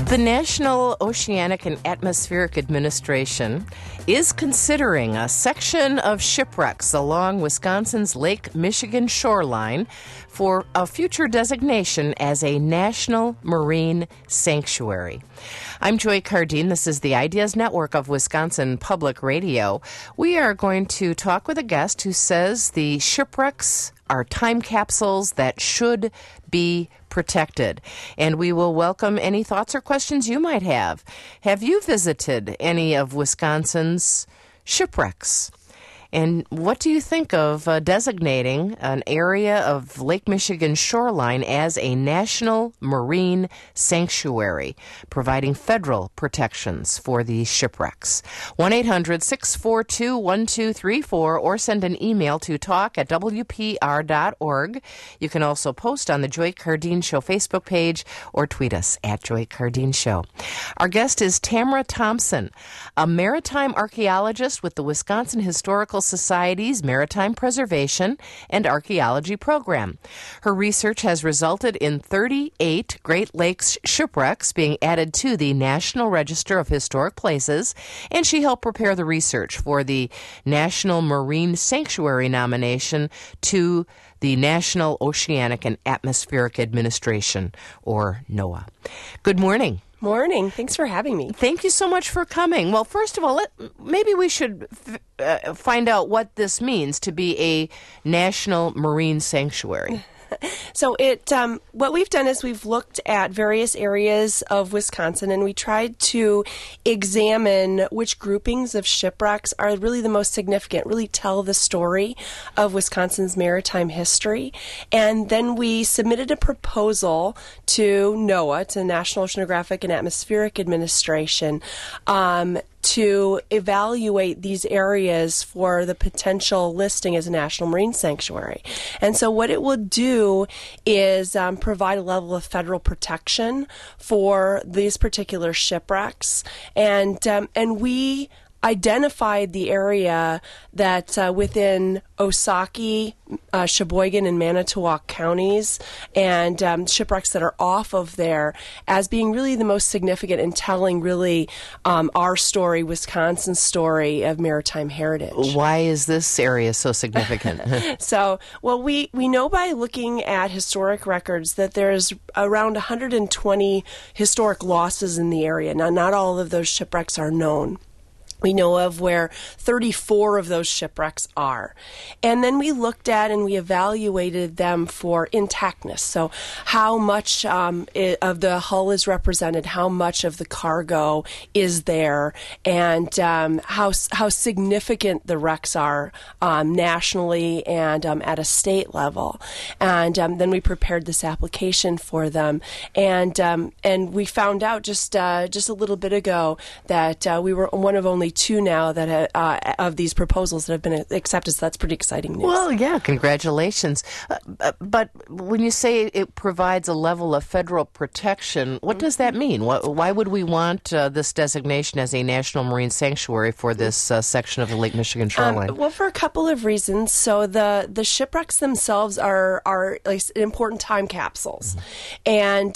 The National Oceanic and Atmospheric Administration is considering a section of shipwrecks along Wisconsin's Lake Michigan shoreline for a future designation as a National Marine Sanctuary. I'm Joy Cardine. This is the Ideas Network of Wisconsin Public Radio. We are going to talk with a guest who says the shipwrecks are time capsules that should be protected. And we will welcome any thoughts or questions you might have. Have you visited any of Wisconsin's shipwrecks? And what do you think of designating an area of Lake Michigan shoreline as a National Marine Sanctuary, providing federal protections for these shipwrecks? 1-800-642-1234 or send an email to talk@wpr.org. You can also post on the Joy Cardine Show Facebook page or tweet us at Joy Cardine Show. Our guest is Tamara Thompson, a maritime archaeologist with the Wisconsin Historical Society's Maritime Preservation and Archaeology Program. Her research has resulted in 38 Great Lakes shipwrecks being added to the National Register of Historic Places, and she helped prepare the research for the National Marine Sanctuary nomination to the National Oceanic and Atmospheric Administration, or NOAA. Good morning. Morning. Thanks for having me. Thank you so much for coming. Well, first of all, maybe we should find out what this means to be a National Marine Sanctuary. So what we've done is we've looked at various areas of Wisconsin, and we tried to examine which groupings of shipwrecks are really the most significant, really tell the story of Wisconsin's maritime history. And then we submitted a proposal to NOAA, to the National Oceanographic and Atmospheric Administration, to evaluate these areas for the potential listing as a National Marine Sanctuary. And so what it will do is provide a level of federal protection for these particular shipwrecks. And we identified the area that within Osakie, Sheboygan, and Manitowoc counties, and shipwrecks that are off of there as being really the most significant in telling really our story, Wisconsin's story of maritime heritage. Why is this area so significant? We know by looking at historic records that there's around 120 historic losses in the area. Now, not all of those shipwrecks are known. We know of where 34 of those shipwrecks are. And then we looked at and we evaluated them for intactness. So how much of the hull is represented, how much of the cargo is there, and how significant the wrecks are nationally and at a state level. And then we prepared this application for them. And we found out just a little bit ago that we were one of only two now that of these proposals that have been accepted, so that's pretty exciting news. Well, yeah, congratulations. But when you say it provides a level of federal protection, what does that mean? Why would we want this designation as a National Marine Sanctuary for this section of the Lake Michigan shoreline? Well, for a couple of reasons. So the shipwrecks themselves are like important time capsules, and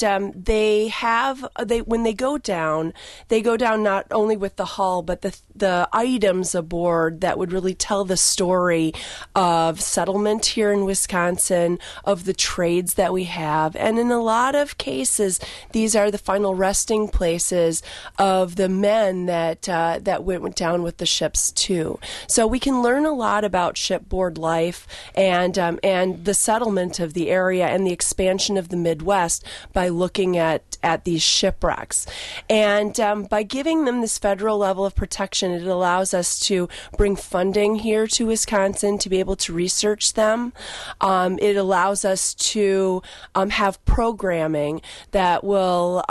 when they go down not only with the hull but the items aboard that would really tell the story of settlement here in Wisconsin, of the trades that we have, and in a lot of cases, these are the final resting places of the men that went down with the ships too. So we can learn a lot about shipboard life and the settlement of the area and the expansion of the Midwest by looking at these shipwrecks. And by giving them this federal level of protection, it allows us to bring funding here to Wisconsin to be able to research them. It allows us to have programming that will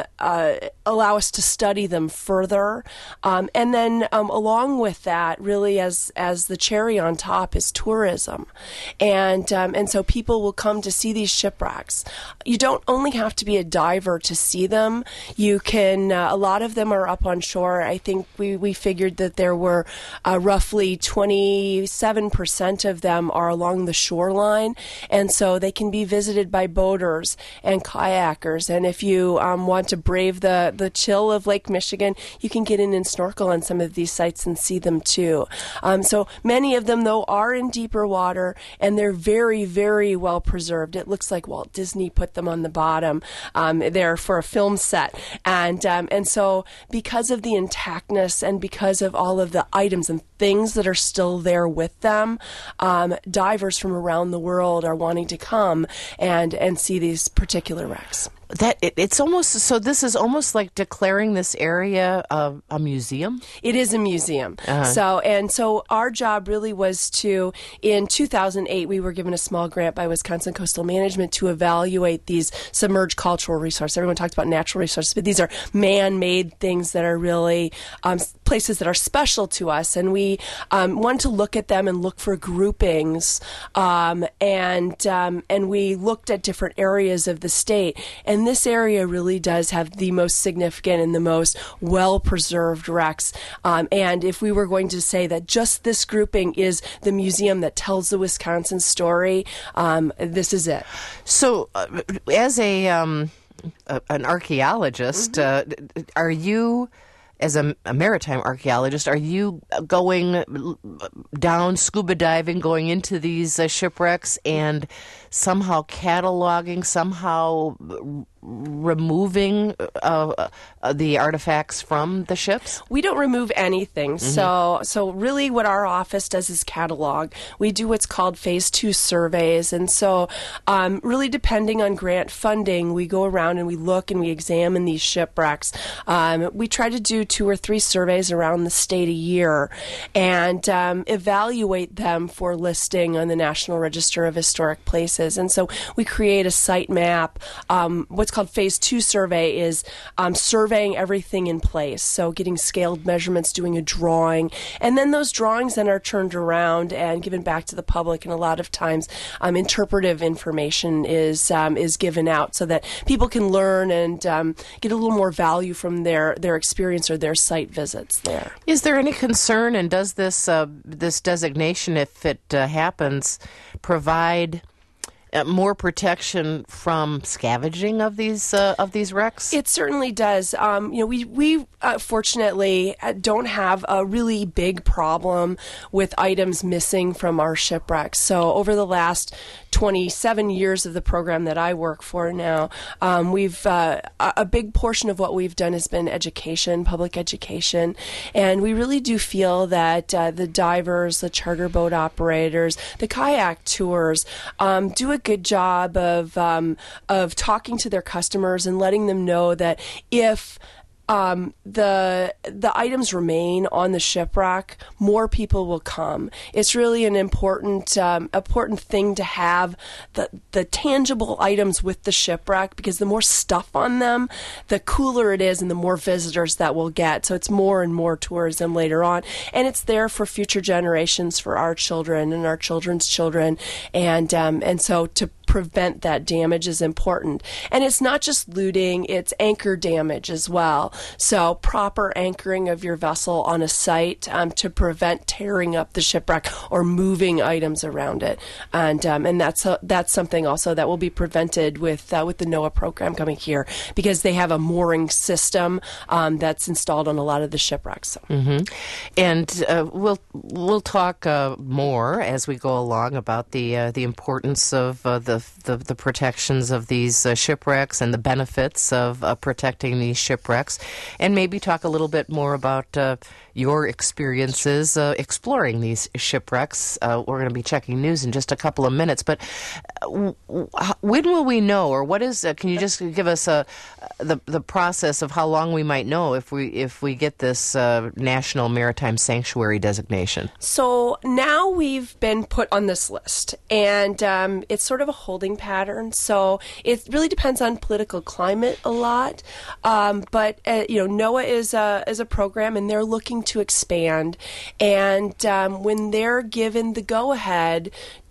allow us to study them further. And then along with that, really as the cherry on top is tourism. And so people will come to see these shipwrecks. You don't only have to be a diver to see them. You can, a lot of them are up on shore. I think we figured that there were roughly 27% of them are along the shoreline, and so they can be visited by boaters and kayakers. And if you want to brave the chill of Lake Michigan, you can get in and snorkel on some of these sites and see them too. So many of them, though, are in deeper water, and they're very, very well preserved. It looks like Walt Disney put them on the bottom there for a film set. And so because of the intactness and because of all of the items and things that are still there with them, divers from around the world are wanting to come and see these particular wrecks. It's almost so. This is almost like declaring this area a museum. It is a museum. So our job really was to. In 2008, we were given a small grant by Wisconsin Coastal Management to evaluate these submerged cultural resources. Everyone talks about natural resources, but these are man-made things that are really places that are special to us, and we wanted to look at them and look for groupings, and we looked at different areas of the state. And this area really does have the most significant and the most well-preserved wrecks. And if we were going to say that just this grouping is the museum that tells the Wisconsin story, this is it. So, as an archaeologist, are you... As a maritime archaeologist, are you going down, scuba diving, going into these shipwrecks and somehow cataloging, somehow removing the artifacts from the ships? We don't remove anything. So really what our office does is catalog. We do what's called Phase 2 surveys. And so really depending on grant funding, we go around and we look and we examine these shipwrecks. We try to do 2 or 3 surveys around the state a year and evaluate them for listing on the National Register of Historic Places. And so we create a site map. What's called Phase 2 survey is surveying everything in place. So getting scaled measurements, doing a drawing, and then those drawings then are turned around and given back to the public. And a lot of times interpretive information is given out so that people can learn and get a little more value from their experience or their site visits there. Is there any concern, and does this designation, if it happens, provide more protection from scavenging of these wrecks? It certainly does. We fortunately don't have a really big problem with items missing from our shipwrecks. So over the last 27 years of the program that I work for now, we've a big portion of what we've done has been education, public education, and we really do feel that the divers, the charter boat operators, the kayak tours do a good job of talking to their customers and letting them know that if the items remain on the shipwreck, more people will come. It's really an important thing to have the tangible items with the shipwreck, because the more stuff on them, the cooler it is and the more visitors that we'll get. So it's more and more tourism later on. And it's there for future generations, for our children and our children's children. And so to prevent that damage is important. And it's not just looting, it's anchor damage as well. So proper anchoring of your vessel on a site to prevent tearing up the shipwreck or moving items around it. And that's something also that will be prevented with the NOAA program coming here, because they have a mooring system that's installed on a lot of the shipwrecks. And we'll talk more as we go along about the importance of the protections of these shipwrecks and the benefits of protecting these shipwrecks, and maybe talk a little bit more about your experiences exploring these shipwrecks. We're going to be checking news in just a couple of minutes, but when will we know, or what is? Can you just give us the process of how long we might know if we get this National Maritime Sanctuary designation? So now we've been put on this list, and it's sort of a holding pattern. So it really depends on political climate a lot, but NOAA is a program, and they're looking to expand, and when they're given the go-ahead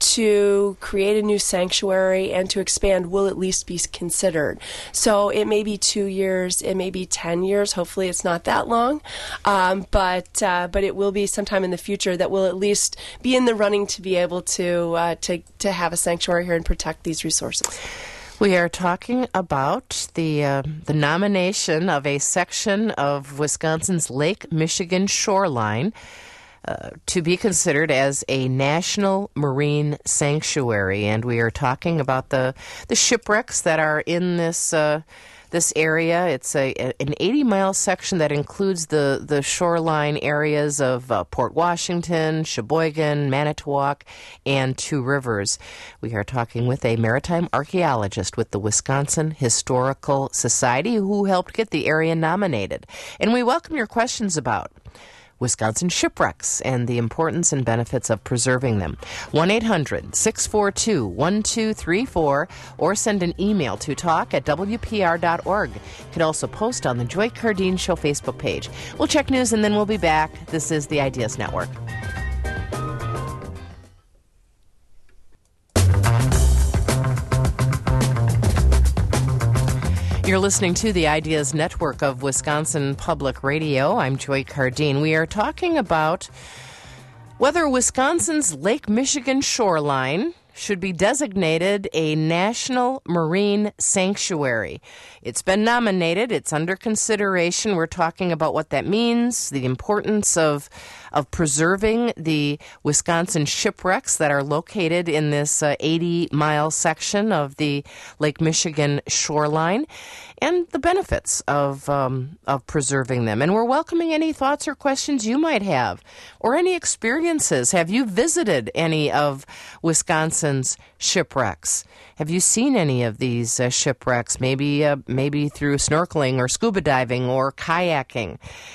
to create a new sanctuary and to expand will at least be considered. So it may be 2 years, it may be 10 years. Hopefully it's not that long, but it will be sometime in the future that we'll at least be in the running to be able to have a sanctuary here and protect these resources. We are talking about the nomination of a section of Wisconsin's Lake Michigan shoreline to be considered as a national marine sanctuary, and we are talking about the shipwrecks that are in this area. It's an 80-mile section that includes the shoreline areas of Port Washington, Sheboygan, Manitowoc, and Two Rivers. We are talking with a maritime archaeologist with the Wisconsin Historical Society who helped get the area nominated. And we welcome your questions about Wisconsin shipwrecks and the importance and benefits of preserving them. 1-800-642-1234 or send an email to talk@wpr.org. You can also post on the Joy Cardeen Show Facebook page. We'll check news and then we'll be back. This is the Ideas Network. You're listening to the Ideas Network of Wisconsin Public Radio. I'm Joy Cardeen. We are talking about whether Wisconsin's Lake Michigan shoreline should be designated a national marine sanctuary. It's been nominated. It's under consideration. We're talking about what that means, the importance of preserving the Wisconsin shipwrecks that are located in this 80-mile section of the Lake Michigan shoreline, and the benefits of preserving them. And we're welcoming any thoughts or questions you might have, or any experiences. Have you visited any of Wisconsin's shipwrecks? Have you seen any of these shipwrecks? Maybe through snorkeling or scuba diving or kayaking.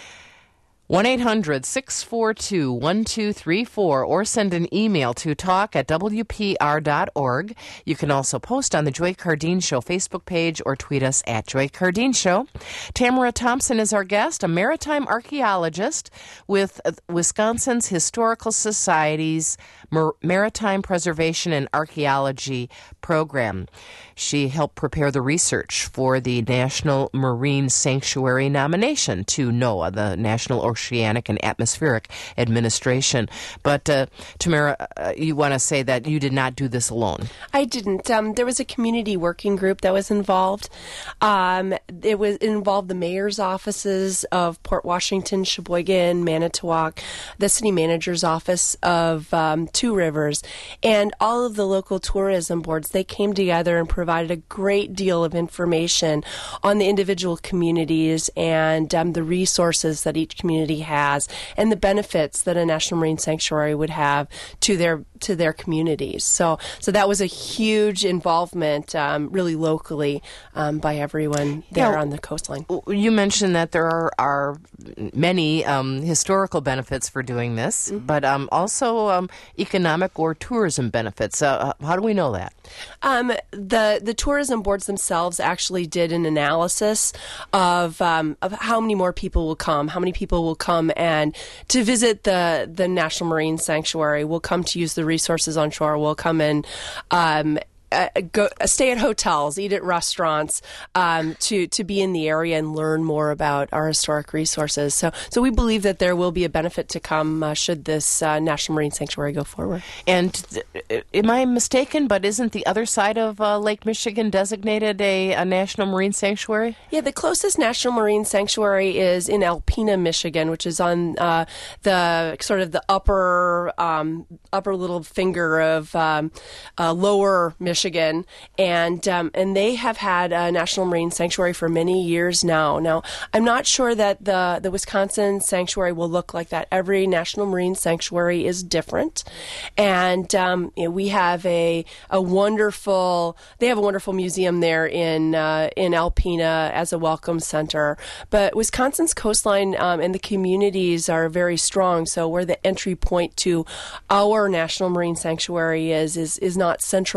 1-800-642-1234 or send an email to talk@wpr.org. You can also post on the Joy Cardeen Show Facebook page or tweet us at Joy Cardeen Show. Tamara Thompson is our guest, a maritime archaeologist with Wisconsin's Historical Society's Maritime Preservation and Archaeology program. She helped prepare the research for the National Marine Sanctuary nomination to NOAA, the National Oceanic and Atmospheric Administration. But Tamara, you want to say that you did not do this alone? I didn't. There was a community working group that was involved. It involved the mayor's offices of Port Washington, Sheboygan, Manitowoc, the city manager's office of Two Rivers, and all of the local tourism boards. They came together and provided a great deal of information on the individual communities and the resources that each community has and the benefits that a National Marine Sanctuary would have to their communities. So that was a huge involvement, really locally, by everyone there on the coastline. You mentioned that there are many historical benefits for doing this, but also economic or tourism benefits. How do we know that? The tourism boards themselves actually did an analysis of how many more people will come, how many people will come and to visit the National Marine Sanctuary, will come to use the resources on shore, will come and stay at hotels, eat at restaurants, to be in the area and learn more about our historic resources. So we believe that there will be a benefit to come should this National Marine Sanctuary go forward. And am I mistaken, but isn't the other side of Lake Michigan designated a National Marine Sanctuary? Yeah, the closest National Marine Sanctuary is in Alpena, Michigan, which is on the sort of the upper little finger of lower Michigan, and they have had a National Marine Sanctuary for many years now. Now, I'm not sure that the Wisconsin Sanctuary will look like that. Every National Marine Sanctuary is different, and we have a wonderful museum there in Alpena as a welcome center. But Wisconsin's coastline and the communities are very strong. So where the entry point to our National Marine Sanctuary is not centralized.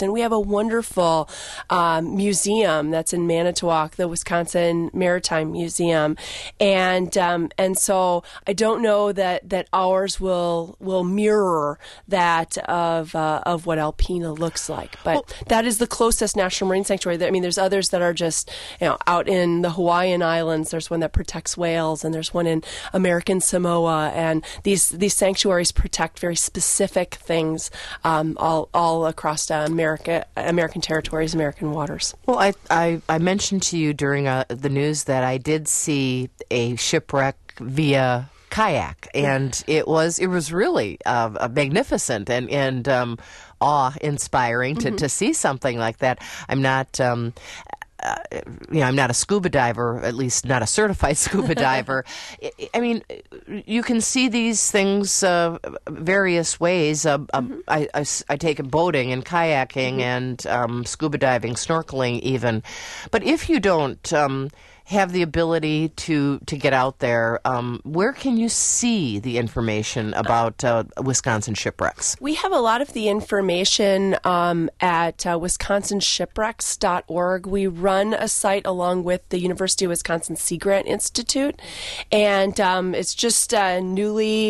Wisconsin. We have a wonderful museum that's in Manitowoc, the Wisconsin Maritime Museum, and so I don't know that ours will mirror that of what Alpena looks like, but that is the closest national marine sanctuary. I mean, there's others that are just out in the Hawaiian Islands. There's one that protects whales, and there's one in American Samoa, and these sanctuaries protect very specific things all across American territories, American waters. Well, I mentioned to you during the news that I did see a shipwreck via kayak, and it was really magnificent and awe-inspiring to see something like that. I'm not. I'm not a scuba diver, at least not a certified scuba diver. I mean, you can see these things various ways. I take boating and kayaking and scuba diving, snorkeling even. But if you don't have the ability to get out there, where can you see the information about Wisconsin shipwrecks? We have a lot of the information at wisconsinshipwrecks.org. We run a site along with the University of Wisconsin Sea Grant Institute, and it's just newly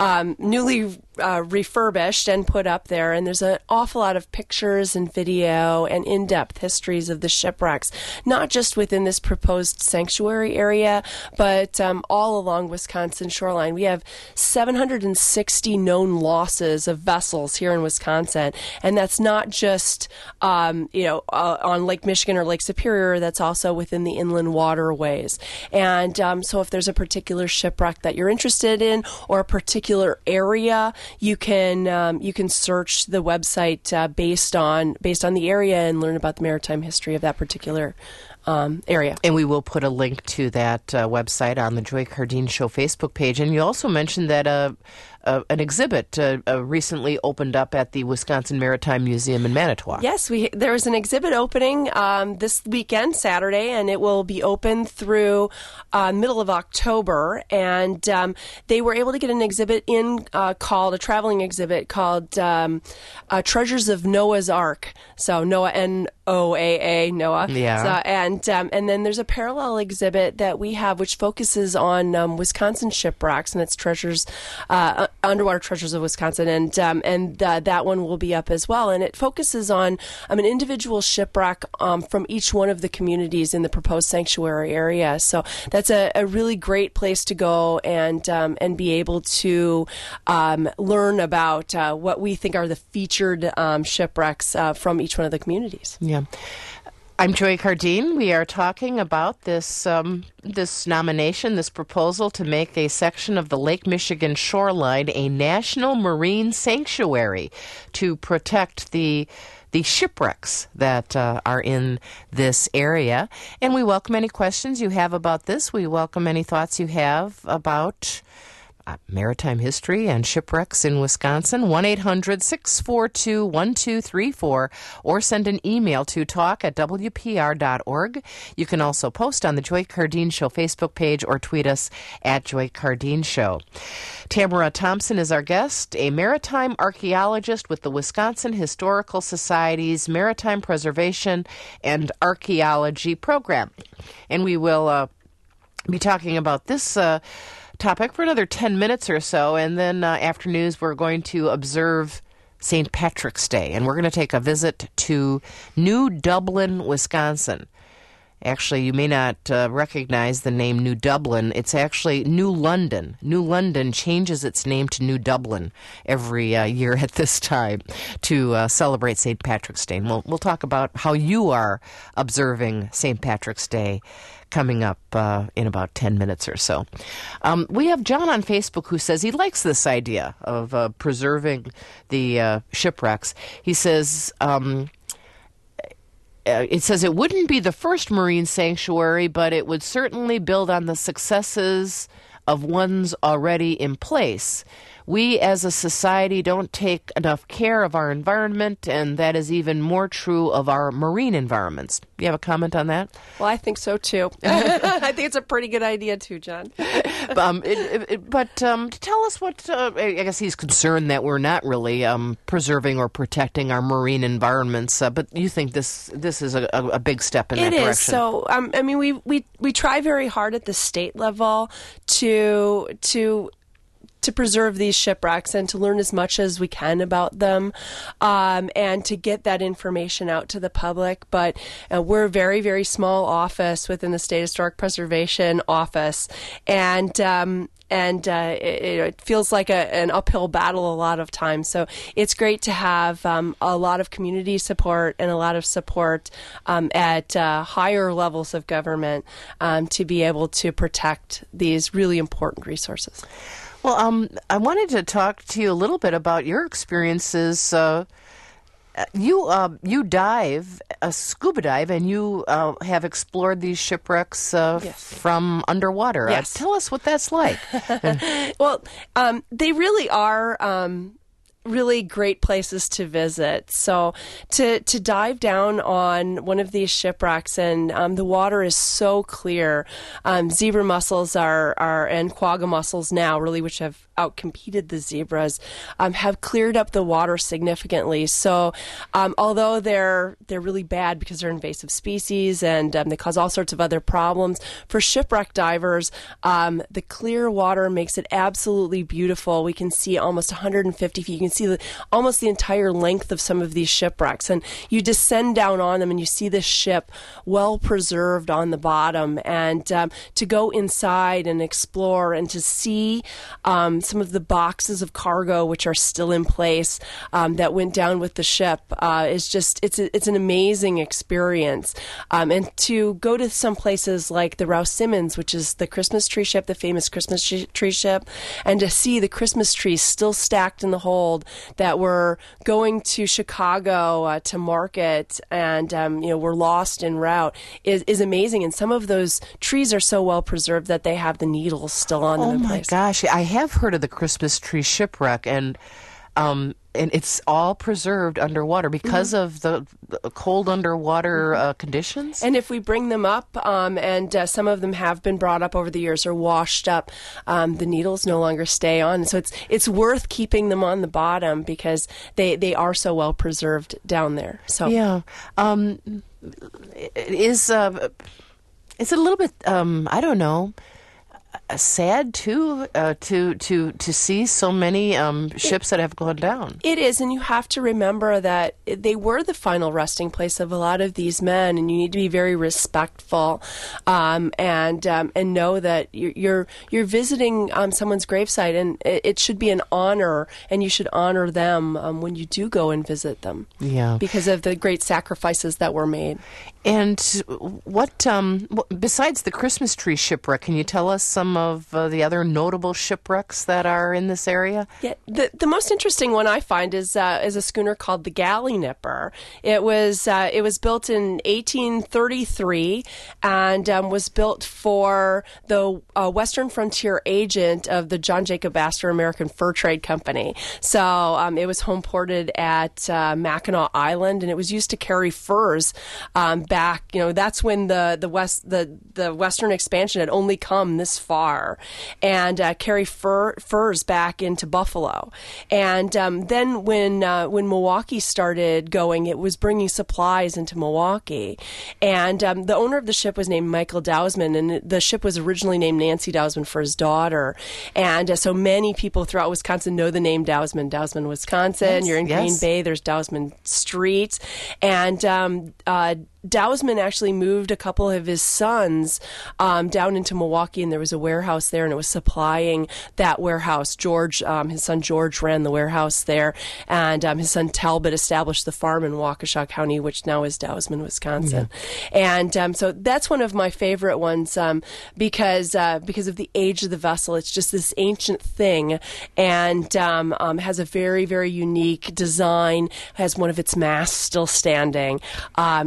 refurbished and put up there, and there's an awful lot of pictures and video and in-depth histories of the shipwrecks, not just within this proposed sanctuary area, but all along Wisconsin shoreline. We have 760 known losses of vessels here in Wisconsin, and that's not just on Lake Michigan or Lake Superior. That's also within the inland waterways. And so if there's a particular shipwreck that you're interested in or a particular area, you can search the website based on the area and learn about the maritime history of that particular area. And we will put a link to that website on the Joy Cardeen Show Facebook page. And you also mentioned that an exhibit recently opened up at the Wisconsin Maritime Museum in Manitowoc. Yes, there was an exhibit opening this weekend, Saturday, and it will be open through middle of October. And they were able to get an exhibit called a traveling exhibit called Treasures of Noah's Ark. So Noah, Noaa, Noah. Yeah. So, and then there's a parallel exhibit that we have which focuses on Wisconsin shipwrecks, and it's treasures. Underwater Treasures of Wisconsin, and that one will be up as well. And it focuses on an individual shipwreck from each one of the communities in the proposed sanctuary area. So that's a really great place to go and be able to learn about what we think are the featured shipwrecks from each one of the communities. Yeah. I'm Joy Cardeen. We are talking about this nomination, this proposal to make a section of the Lake Michigan shoreline a national marine sanctuary to protect the shipwrecks that are in this area. And we welcome any questions you have about this. We welcome any thoughts you have about maritime history and shipwrecks in Wisconsin. 1-800-642-1234, or send an email to talk@wpr.org. You can also post on the Joy Cardeen Show Facebook page or tweet us at Joy Cardeen Show. Tamara Thompson is our guest, a maritime archaeologist with the Wisconsin Historical Society's Maritime Preservation and Archaeology Program. And we will be talking about this topic for another 10 minutes or so, and then after news we're going to observe St. Patrick's Day, and we're going to take a visit to New Dublin, Wisconsin. Actually, you may not recognize the name New Dublin. It's actually New London. New London changes its name to New Dublin every year at this time to celebrate St. Patrick's Day. And we'll talk about how you are observing St. Patrick's Day coming up in about 10 minutes or so. We have John on Facebook who says he likes this idea of preserving the shipwrecks. He says, it says it wouldn't be the first marine sanctuary, but it would certainly build on the successes of ones already in place. we as a society don't take enough care of our environment, and that is even more true of our marine environments. Do you have a comment on that? Well, I think so too. I think it's a pretty good idea too, John. But tell us what, I guess he's concerned that we're not really preserving or protecting our marine environments, but you think this is a big step in that direction. It is. So, I mean, we try very hard at the state level to preserve these shipwrecks and to learn as much as we can about them, and to get that information out to the public. But we're a very, very small office within the State Historic Preservation Office, and it feels like an uphill battle a lot of times. So it's great to have a lot of community support and a lot of support at higher levels of government to be able to protect these really important resources. Well, I wanted to talk to you a little bit about your experiences. You dive, scuba dive, and you have explored these shipwrecks from underwater. Yes. Tell us what that's like. Well, they really are really great places to visit. So to dive down on one of these shipwrecks, and the water is so clear. Zebra mussels and quagga mussels now, really, which have outcompeted the zebras, have cleared up the water significantly. So although they're really bad because they're invasive species and they cause all sorts of other problems, for shipwreck divers, the clear water makes it absolutely beautiful. We can see almost 150 feet. You can see almost the entire length of some of these shipwrecks, and you descend down on them and you see the ship well preserved on the bottom. And to go inside and explore and to see some of the boxes of cargo which are still in place that went down with the ship is just it's an amazing experience. And to go to some places like the Rouse Simmons, which is the Christmas tree ship, the famous Christmas tree ship, and to see the Christmas trees still stacked in the hold that were going to Chicago to market and were lost en route is amazing. And some of those trees are so well preserved that they have the needles still on them in place. Oh my gosh, I have heard of the Christmas tree shipwreck, and it's all preserved underwater because of the cold underwater conditions. And if we bring them up, and some of them have been brought up over the years or washed up, the needles no longer stay on. So it's worth keeping them on the bottom because they are so well preserved down there. So yeah, it's a little bit I don't know. Sad too to see so many ships that have gone down. It is, and you have to remember that they were the final resting place of a lot of these men, and you need to be very respectful and know that you're visiting someone's gravesite, and it should be an honor, and you should honor them when you do go and visit them. Yeah, because of the great sacrifices that were made. And what besides the Christmas tree shipwreck, can you tell us some of the other notable shipwrecks that are in this area? Yeah, the most interesting one I find is a schooner called the Galley Nipper. It was built in 1833 and was built for the Western Frontier agent of the John Jacob Astor American Fur Trade Company. So it was home ported at Mackinac Island, and it was used to carry furs back. That's when the Western expansion had only come this far, and carry furs back into Buffalo. And then when Milwaukee started going, it was bringing supplies into Milwaukee. And the owner of the ship was named Michael Dousman, and the ship was originally named Nancy Dousman for his daughter. And so many people throughout Wisconsin know the name Dousman, Wisconsin. Yes, you're in Green Bay, there's Dousman Street. And Dousman actually moved a couple of his sons down into Milwaukee, and there was a warehouse there, and it was supplying that warehouse. George, his son George, ran the warehouse there, and his son Talbot established the farm in Waukesha County, which now is Dousman, Wisconsin. Yeah. And so that's one of my favorite ones because of the age of the vessel. It's just this ancient thing, and has a very, very unique design, has one of its masts still standing, and it's in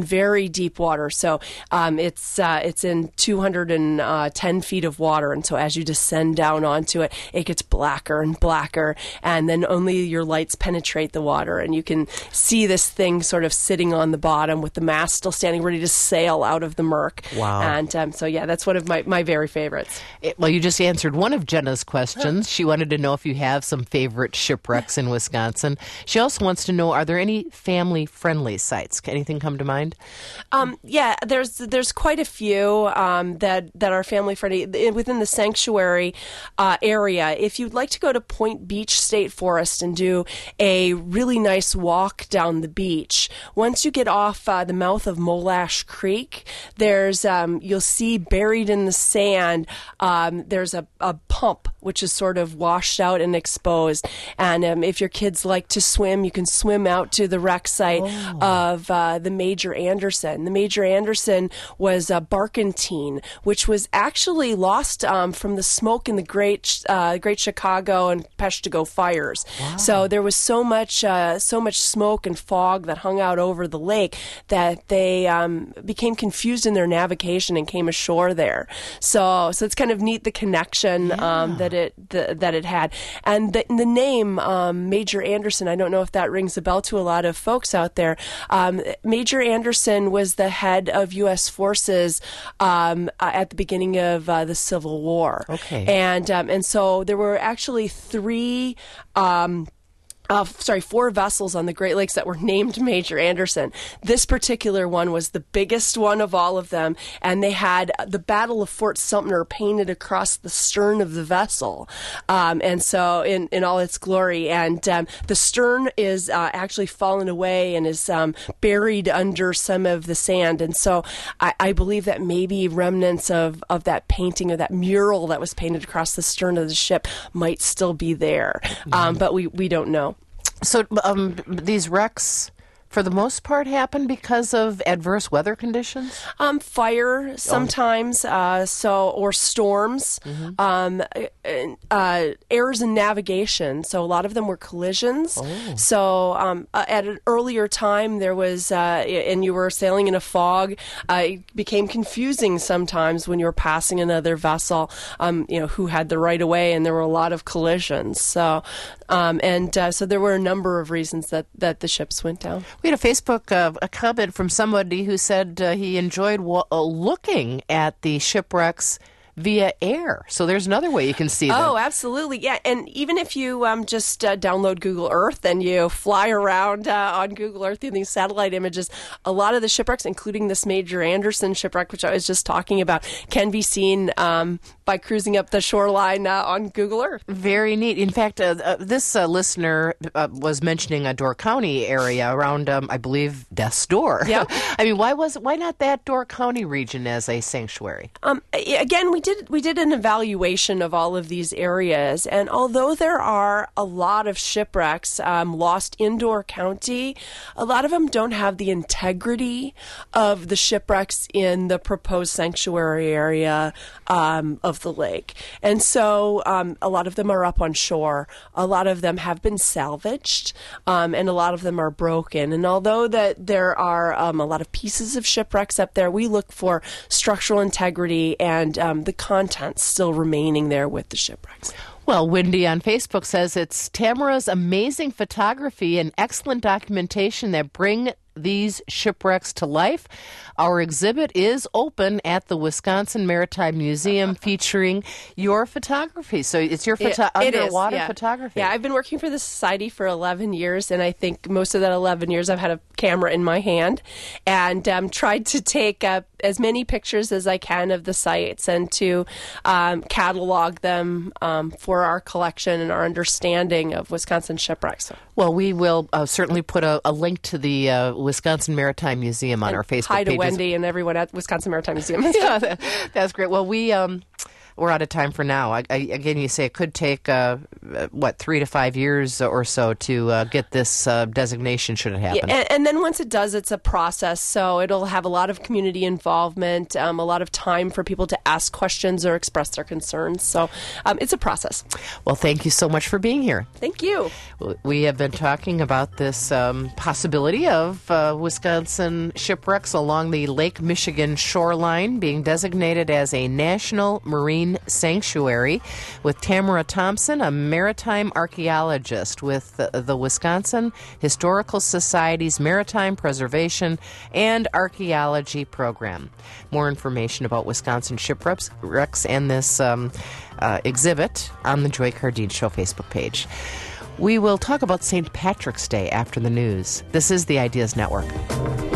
very deep water. So it's in 210 feet of water, and so as you descend down onto it, it gets blacker and blacker, and then only your lights penetrate the water, and you can see this thing sort of sitting on the bottom with the mast still standing ready to sail out of the murk. Wow. And so, yeah, that's one of my very favorites. Well, you just answered one of Jenna's questions. She wanted to know if you have some favorite shipwrecks in Wisconsin. She also wants to know, are there any family-friendly sites? Can anything come to mind? Yeah, there's quite a few that are family-friendly within the sanctuary area. If you'd like to go to Point Beach State Forest and do a really nice walk down the beach, once you get off the mouth of Molash Creek, there's you'll see buried in the sand, there's a pump which is sort of washed out and exposed. And if your kids like to swim, you can swim out to the wreck site of the Major Anderson. The Major Anderson was a barkentine, which was actually lost from the smoke in the Great Chicago and Peshtigo fires. Wow. So there was so much smoke and fog that hung out over the lake that they became confused in their navigation and came ashore there. So it's kind of neat, the connection that it had. And the name Major Anderson, I don't know if that rings a bell to a lot of folks out there. Major Anderson was the head of U.S. forces at the beginning of the Civil War. Okay. And so there were actually four vessels on the Great Lakes that were named Major Anderson. This particular one was the biggest one of all of them, and they had the Battle of Fort Sumter painted across the stern of the vessel, and so in all its glory. And the stern is actually fallen away and is buried under some of the sand, and so I believe that maybe remnants of that painting or that mural that was painted across the stern of the ship might still be there, but we don't know. So these wrecks, for the most part, happen because of adverse weather conditions? Fire sometimes, or storms, errors in navigation. So a lot of them were collisions. So at an earlier time, there was, and you were sailing in a fog. It became confusing sometimes when you were passing another vessel. Who had the right of way, and there were a lot of collisions. So, so there were a number of reasons that the ships went down. We had a Facebook a comment from somebody who said he enjoyed looking at the shipwrecks via air. So there's another way you can see them. Oh, absolutely. Yeah, and even if you just download Google Earth and you fly around on Google Earth in these satellite images, a lot of the shipwrecks, including this Major Anderson shipwreck, which I was just talking about, can be seen by cruising up the shoreline on Google Earth. Very neat. In fact, this listener was mentioning a Door County area around, I believe, Death's Door. Yeah. I mean, why not that Door County region as a sanctuary? Again, we did an evaluation of all of these areas, and although there are a lot of shipwrecks lost in Door County, a lot of them don't have the integrity of the shipwrecks in the proposed sanctuary area of the lake. And so a lot of them are up on shore. A lot of them have been salvaged, and a lot of them are broken. And although that there are a lot of pieces of shipwrecks up there, we look for structural integrity and the content still remaining there with the shipwrecks. Well, Wendy on Facebook says it's Tamara's amazing photography and excellent documentation that bring these shipwrecks to life. Our exhibit is open at the Wisconsin Maritime Museum featuring your photography. So it's your underwater photography. Yeah, I've been working for the Society for 11 years, and I think most of that 11 years I've had a camera in my hand and tried to take as many pictures as I can of the sites and to catalog them for our collection and our understanding of Wisconsin shipwrecks. Well, we will certainly put a link to the Wisconsin Maritime Museum on our Facebook page. Hi to Wendy and everyone at Wisconsin Maritime Museum. Yeah, that's great. Well, we we're out of time for now. Again, you say it could take 3 to 5 years or so to get this designation should it happen. Yeah, and then once it does, it's a process. So it'll have a lot of community involvement, a lot of time for people to ask questions or express their concerns. So it's a process. Well, thank you so much for being here. Thank you. We have been talking about this possibility of Wisconsin shipwrecks along the Lake Michigan shoreline being designated as a national marine sanctuary with Tamara Thompson, a maritime archaeologist with the Wisconsin Historical Society's Maritime Preservation and Archaeology Program. More information about Wisconsin shipwrecks and this exhibit on the Joy Cardeen Show Facebook page. We will talk about St. Patrick's Day after the news. This is the Ideas Network.